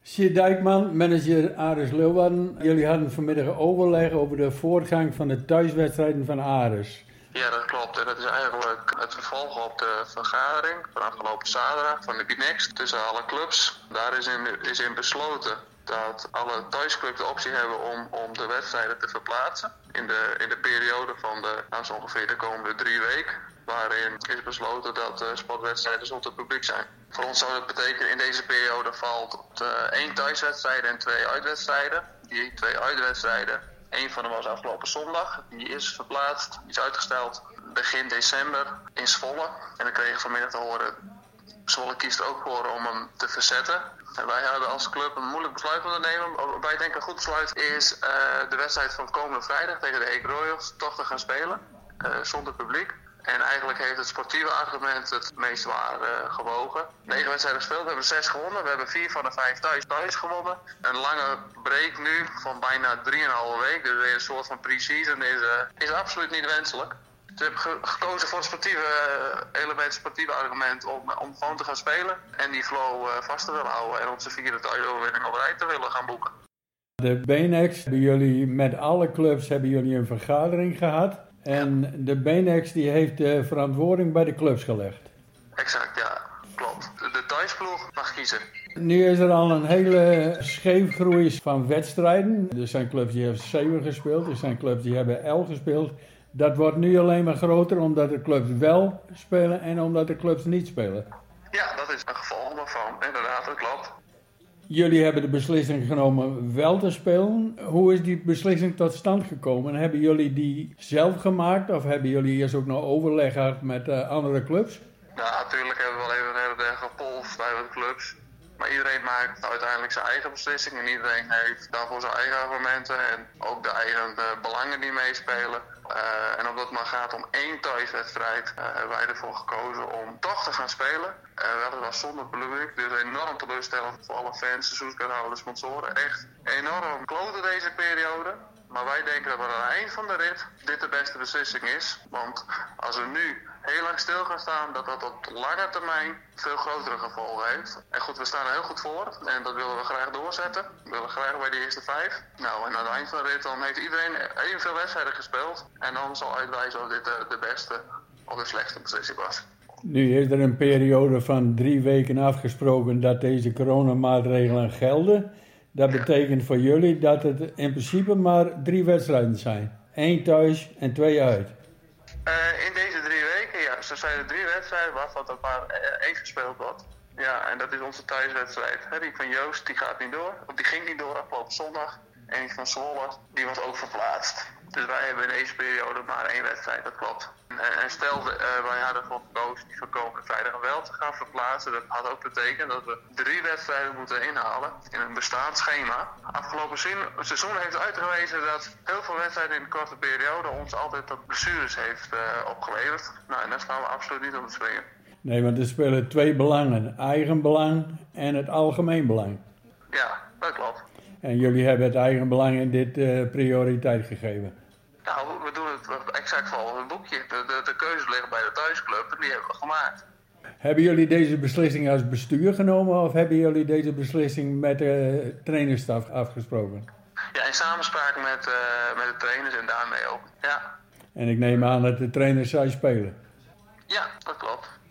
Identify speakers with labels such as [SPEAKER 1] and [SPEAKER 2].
[SPEAKER 1] Sjeerd Dijkman, manager Aris Leeuwarden. Jullie hadden vanmiddag overleg over de voortgang van de thuiswedstrijden van Aris.
[SPEAKER 2] Ja, dat klopt. En dat is eigenlijk het vervolg op de vergadering van afgelopen zaterdag van de BNext tussen alle clubs. Daar is in besloten dat alle thuisclubs de optie hebben om de wedstrijden te verplaatsen. In de periode van zo ongeveer de komende 3 weken. Waarin is besloten dat sportwedstrijden zonder publiek zijn. Voor ons zou dat betekenen in deze periode valt 1 thuiswedstrijd en 2 uitwedstrijden. Die 2 uitwedstrijden, 1 van hem was afgelopen zondag. Die is verplaatst, die is uitgesteld begin december in Zwolle. En dan kreeg ik vanmiddag te horen, Zwolle kiest er ook voor om hem te verzetten. En wij hebben als club een moeilijk besluit moeten nemen. Wij denken een goed besluit is de wedstrijd van komende vrijdag tegen de Heek Royals toch te gaan spelen. Zonder publiek. En eigenlijk heeft het sportieve argument het meest waar gewogen. 9 wedstrijden gespeeld, we hebben 6 gewonnen. We hebben 4 van de 5 thuis gewonnen. Een lange break nu van bijna 3,5 week. Dus weer een soort van pre-season is absoluut niet wenselijk. Dus we hebben gekozen voor het sportieve element, het sportieve argument om gewoon te gaan spelen. En die flow vast te willen houden en onze 4e thuisoverwinning op rij te willen gaan boeken.
[SPEAKER 1] De BNext, met alle clubs hebben jullie een vergadering gehad. En de BNext die heeft de verantwoording bij de clubs gelegd.
[SPEAKER 2] Exact, ja, klopt. De thuisploeg mag kiezen.
[SPEAKER 1] Nu is er al een hele scheefgroei van wedstrijden. Er zijn clubs die hebben 7 gespeeld, er zijn clubs die hebben 11 gespeeld. Dat wordt nu alleen maar groter omdat de clubs wel spelen en omdat de clubs niet spelen.
[SPEAKER 2] Ja, dat is een gevolg daarvan. Inderdaad, dat klopt.
[SPEAKER 1] Jullie hebben de beslissing genomen wel te spelen. Hoe is die beslissing tot stand gekomen? Hebben jullie die zelf gemaakt of hebben jullie eerst ook nog overleg gehad met andere clubs?
[SPEAKER 2] Ja, natuurlijk hebben we wel even een hele dag gepolst bij de clubs. Maar iedereen maakt uiteindelijk zijn eigen beslissing en iedereen heeft daarvoor zijn eigen argumenten en ook de eigen belangen die meespelen. En omdat het maar gaat om 1 thuiswedstrijd, hebben wij ervoor gekozen om toch te gaan spelen. Weliswaar zonder publiek, dus enorm teleurstellend voor alle fans, seizoenskaarthouders, sponsoren. Echt enorm kloten deze periode. Maar wij denken dat we aan het eind van de rit dit de beste beslissing is. Want als we nu heel lang stil gaan staan, dat dat op lange termijn veel grotere gevolgen heeft. En goed, we staan er heel goed voor en dat willen we graag doorzetten. We willen graag bij de eerste 5. Nou, en aan het eind van de rit dan heeft iedereen evenveel wedstrijden gespeeld. En dan zal uitwijzen of dit de beste of de slechtste beslissing was.
[SPEAKER 1] Nu is er een periode van 3 weken afgesproken dat deze coronamaatregelen gelden. Dat betekent voor jullie dat het in principe maar 3 wedstrijden zijn. 1 thuis en 2 uit.
[SPEAKER 2] In deze 3 weken, ja. Zo zijn er 3 wedstrijden waarvan er maar 1 gespeeld wordt. Ja, en dat is onze thuiswedstrijd. Die van Joost, die gaat niet door. Of die ging niet door afgelopen zondag. En die van Zwolle, die was ook verplaatst. Dus wij hebben in deze periode maar 1 wedstrijd, dat klopt. En stel, wij hadden ervoor gekozen die van komende vrijdag wel te gaan verplaatsen. Dat had ook betekend dat we 3 wedstrijden moeten inhalen in een bestaand schema. Afgelopen seizoen heeft uitgewezen dat heel veel wedstrijden in een korte periode ons altijd tot blessures heeft opgeleverd. Nou, en daar staan we absoluut niet om te springen.
[SPEAKER 1] Nee, want er spelen 2 belangen. Eigen belang en het algemeen belang.
[SPEAKER 2] Ja, dat klopt.
[SPEAKER 1] En jullie hebben het eigen belang in dit prioriteit gegeven.
[SPEAKER 2] Nou, we doen het exact volgens het boekje. De keuze ligt bij de thuisclub en die hebben we gemaakt.
[SPEAKER 1] Hebben jullie deze beslissing als bestuur genomen of hebben jullie deze beslissing met de trainerstaf afgesproken?
[SPEAKER 2] Ja, in samenspraak met de trainers en daarmee ook, ja.
[SPEAKER 1] En ik neem aan dat de trainers zou spelen.
[SPEAKER 2] Ja, dat klopt.